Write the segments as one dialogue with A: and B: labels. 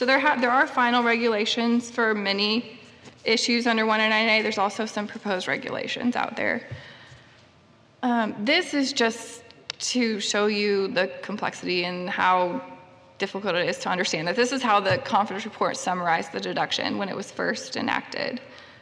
A: So there are final regulations for many issues under 199A. There's also some proposed regulations out there. This is just to show you the complexity and how difficult it is to understand that this is how the conference report summarized the deduction when it was first enacted.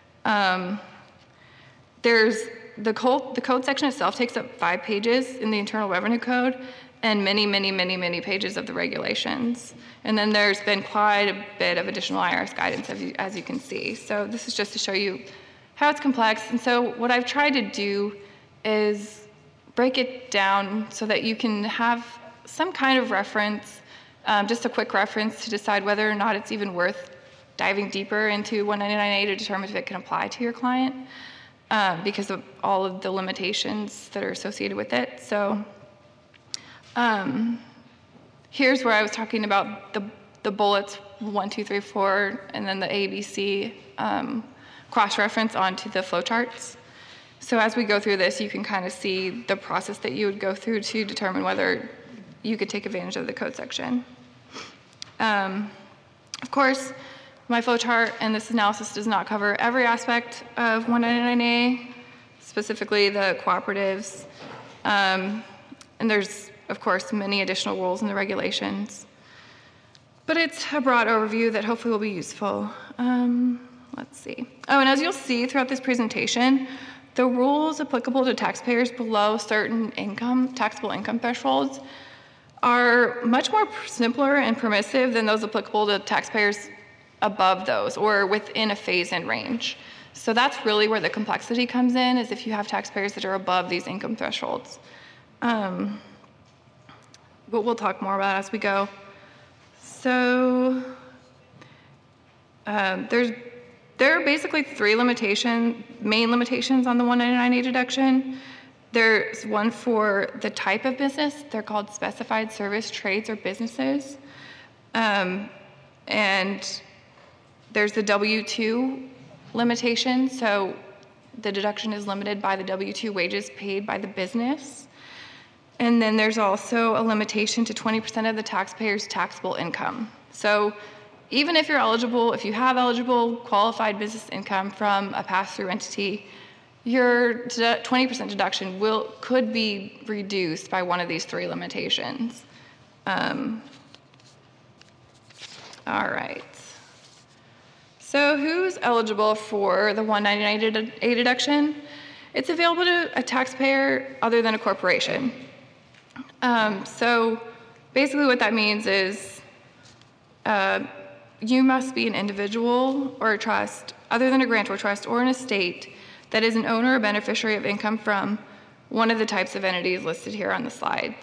A: There's the code section itself takes up 5 pages in the Internal Revenue Code and many pages of the regulations. And then there's been quite a bit of additional IRS guidance as you can see. So this is just to show you how it's complex. And so what I've tried to do is break it down so that you can have some kind of reference, just a quick reference to decide whether or not it's even worth diving deeper into 199A to determine if it can apply to your client because of all of the limitations that are associated with it. So here's where I was talking about the bullets 1, 2, 3, 4, and then the ABC cross-reference onto the flowcharts. So as we go through this, you can kind of see the process that you would go through to determine whether you could take advantage of the code section. Of course, my flowchart and this analysis does not cover every aspect of 199A, specifically the cooperatives. And there's, of course, many additional rules in the regulations. But it's a broad overview that hopefully will be useful. Let's see. Oh, and as you'll see throughout this presentation, the rules applicable to taxpayers below certain taxable income thresholds are much more simpler and permissive than those applicable to taxpayers above those or within a phase-in range. So that's really where the complexity comes in, is if you have taxpayers that are above these income thresholds. But we'll talk more about it as we go. So there are basically 3 main limitations on the 199A deduction. There's one for the type of business. They're called specified service trades or businesses. And there's the W-2 limitation. So the deduction is limited by the W-2 wages paid by the business. And then there's also a limitation to 20% of the taxpayer's taxable income. So even if you have eligible qualified business income from a pass-through entity, your 20% deduction could be reduced by one of these 3 limitations. All right. So who's eligible for the 199A deduction? It's available to a taxpayer other than a corporation. So basically what that means is you must be an individual or a trust other than a grantor trust or an estate that is an owner or beneficiary of income from one of the types of entities listed here on the slides.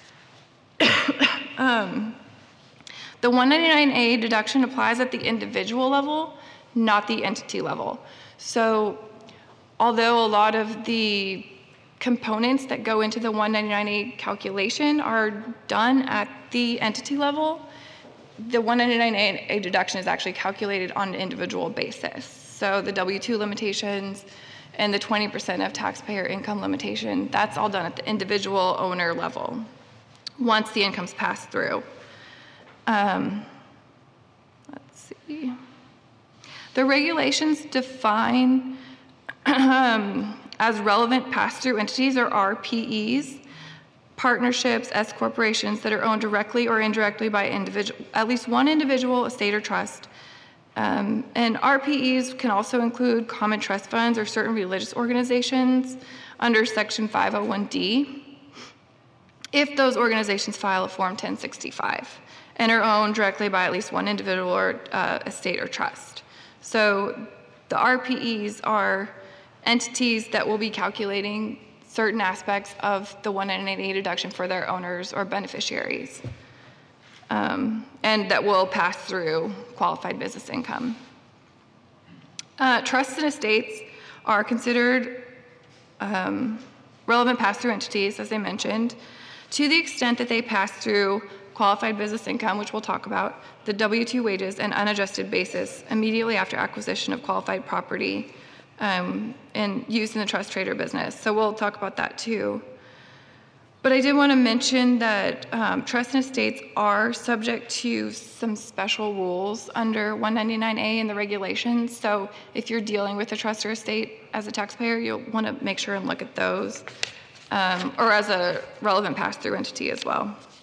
A: The 199A deduction applies at the individual level, not the entity level. So although a lot of the components that go into the 199A calculation are done at the entity level, the 199A deduction is actually calculated on an individual basis. So the W-2 limitations and the 20% of taxpayer income limitation, that's all done at the individual owner level once the income's passed through. Let's see. The regulations define as relevant pass-through entities, or RPEs, partnerships, S corporations that are owned directly or indirectly by at least one individual, estate, or trust. And RPEs can also include common trust funds or certain religious organizations under Section 501D if those organizations file a Form 1065 and are owned directly by at least one individual or estate or trust. So the RPEs are entities that will be calculating certain aspects of the 199A deduction for their owners or beneficiaries, and that will pass through qualified business income. Trusts and estates are considered relevant pass-through entities, as I mentioned, to the extent that they pass through qualified business income, which we'll talk about, the W-2 wages, and unadjusted basis immediately after acquisition of qualified property and used in the trust trader business. So we'll talk about that too. But I did want to mention that trust and estates are subject to some special rules under 199A in the regulations. So if you're dealing with a trust or estate as a taxpayer, you'll want to make sure and look at those, or as a relevant pass-through entity as well.